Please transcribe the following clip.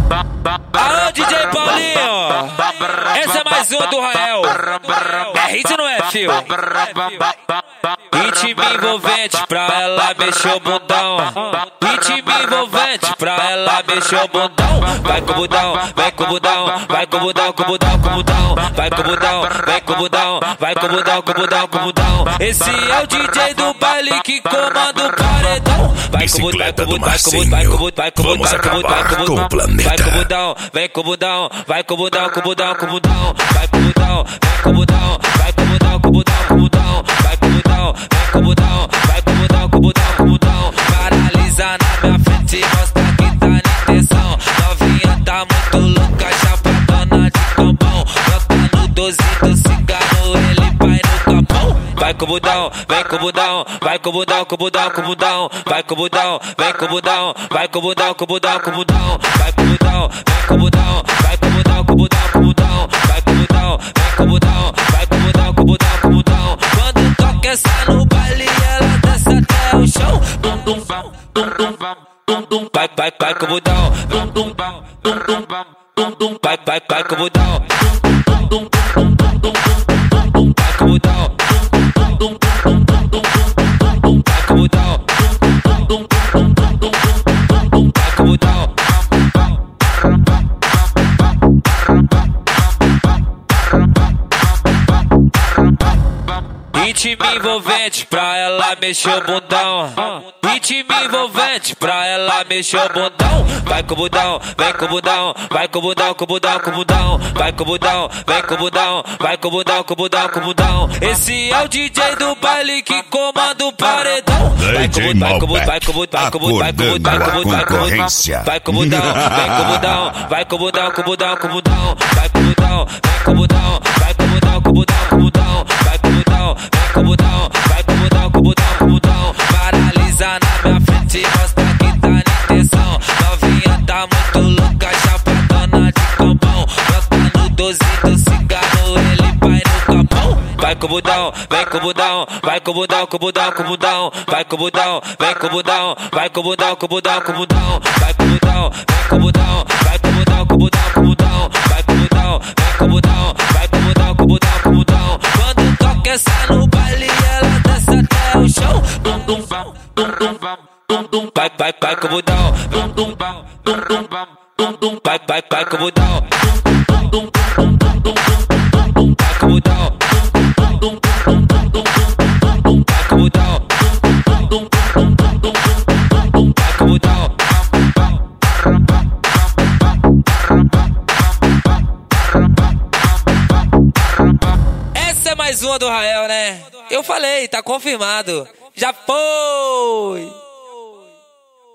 Alô, DJ Paulinho, esse é mais um do Rael. É hit ou não é, fio? Ritmo envolvente pra ela mexer o bundão. Ritmo envolvente pra ela mexer o bundão. Vai com o bundão, vai com o bundão, vai com o bundão, com o bundão, com o bundão. Vai com o bundão, vai com o bundão, vai com o bundão, com o bundão, com o bundão. Esse é o DJ do baile que comanda o paredão. Vai com o bundão, vai com o bundão, vai com o bundão, vai com o bundão, vai com o bundão, vai com o bundão. Vai com o bundão, vem com o bundão, vai com o bundão, com o bundão, com o bundão. Vai com o bundão, vem com o bundão, vai com o bundão, com o bundão, com o bundão. Vai com o bundão, vem com o bundão, vai com o bundão, com o bundão, com o bundão. Paralisa na minha frente e mostra que tá na intenção. Novinha tá muito louca, chapadona de campão. Bota no 12 do cigarro, ele vai no capão. Vai com o bundão, vem com o bundão, vai com o bundão, com o bundão, com o bundão. Vai com o bundão, vem com o bundão, vai com o bundão, com o bundão, com o bundão. Vai com o bundão, vem com o bundão, vai com o bundão, com o bundão, com o bundão. Vai com o bundão, vem com o bundão, vai com o bundão, com o bundão, com o bundão. Quando toca essa no baile, ela desce até o chão. Dum dum bam, dum dum bam, dum dum. Vai com o bundão, dum dum bam, dum dum bam, dum dum. Vai com o bundão, dum dum dum dum dum dum dum. Vai com o bundão, dum dum dum dum dum dum. Vai com o bundão, dum dum dum dum dum dum. Vai com o bundão. Ritmo envolvente pra ela mexer o bundão. Ritmo envolvente pra ela mexer o bundão. Vai com o bundão, vem com o bundão, vai com o bundão, com o bundão, com o bundão. Vai com o bundão, vem com o bundão, vai com o bundão, com o bundão, com o bundão. Esse é o DJ do baile que comanda o paredão. Vai com o bundão, vai com o bundão, vai com o bundão, vai com o bundão, vai com o bundão, vai com o bundão. Vai com o bundão, vem com o bundão, vai com o bundão, com o bundão, com o bundão. Vai com o bundão, vem com o bundão, vai com o bundão, com o bundão, com o bundão. Vai com o bundão, vem com o bundão, vai com o bundão, com o bundão, com o bundão. Paralisa na minha frente e mostra que tá na intenção. Novinha tá muito louca, chapadona de campão. Bota no 12 do cigarro, ele vai no capão. Vai com o bundão, vem com o bundão, vai com o bundão, com o bundão, com o bundão. Vai com o bundão, vem com o bundão, vai com o bundão, com o bundão, com o bundão. Vai com o bundão, vem com o bundão, vai com o bundão, com o bundão, com o bundão. Vai com o bundão, vem com o bundão, vai com o bundão, com o bundão, com o bundão. Quando toca essa no baile, ela desce até o chão. Dum dum bam, dum dum bam, dum dum. Vai com o bundão, dum dum bam, dum dum bam, dum dum. Vai com o bundão, dum dum dum dum dum dum dum. Vai com o bundão, dum dum dum dum dum dum dum. Vai com o bundão, dum dum dum dum dum dum. Vai com o bundão. Essa é mais uma do Rael, né? Eu falei, tá confirmado. Já foi!